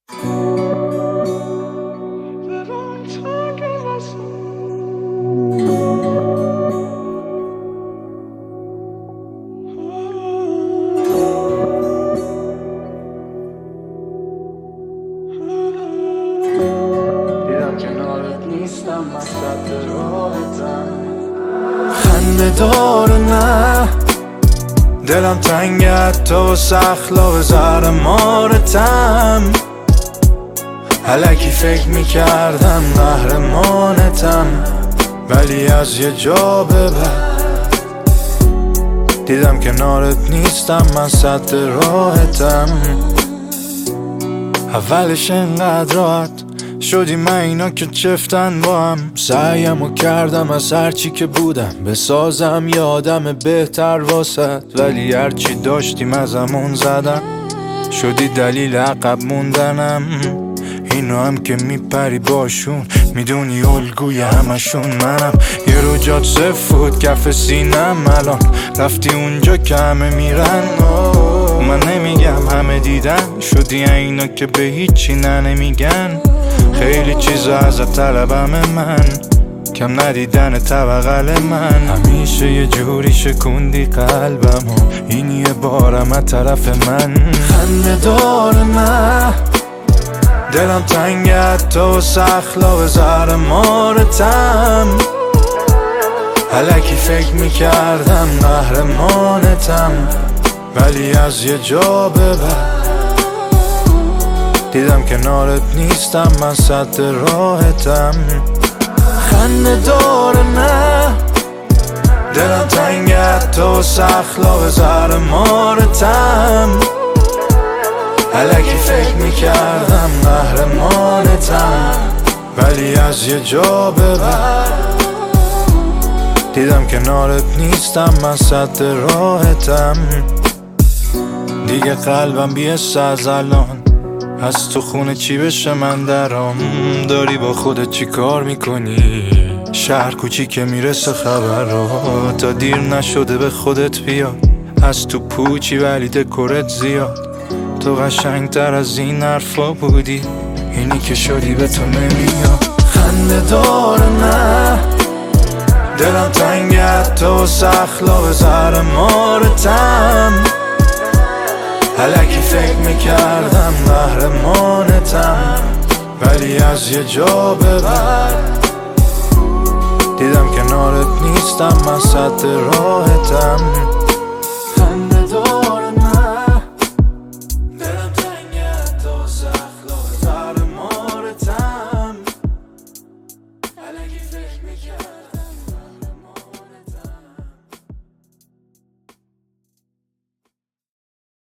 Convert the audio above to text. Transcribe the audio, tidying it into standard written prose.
دیدم کنارت نیستم، مسد راحتم. خنده داره نه، دلم تنگت تو سخلا به زهر مارتم. الکی فکر میکردم قهرمانتم، ولی از یه جا به بعد دیدم کنارت نیستم، من سد راحتم. اولش انقدر راحت شدیم من اینا که چفتن با هم. سعیمو کردم از هرچی که بودم بسازم یه آدم بهتر واسد، ولی هرچی داشتیم ازمون زدن، شدی دلیل عقب موندنم. اینو هم که میپری باشون، میدونی الگوی همشون منم. یه رو جات سفود کف سینم، الان رفتی اونجا که همه میرن. من نمیگم همه دیدن، شدی اینا که به هیچی نمیگن. خیلی چیزا ازت طلبم من، کم ندیدن بغل من. همیشه یه جوری شکوندی قلبمو، این یه بارم از طرف من. خنده داره نه، دلم تنگت تو سخلا به زهر مارتم. الکی فکر میکردم قهرمانتم، ولی از یه جا به بعد دیدم کنارت نیستم، من سد راحتم. خنده داره نه، دلم تنگت تو سخلا به زهر مارتم. الکی فکر میکردم قهرمانتم، ولی از یه جا به بعد دیدم کنارت نیستم، من سد راحتم. دیگه قلبم بیست از الان، از تو خونه چی بشه من درام. داری با خودت چی کار میکنی؟ شهر کوچیکه میرسه خبرها، تا دیر نشده به خودت بیا. از تو پوچی ولی دکورت زیاد، تو قشنگتر از این حرفا بودی، اینی که شدی به تو نمیاد. خنده داره نه، دلم تنگت تو سخلا به زهر مارتم. الکی فکر میکردم قهرمانتم، ولی از یه جا به بعد دیدم کنارت نیستم، من سد راحتم.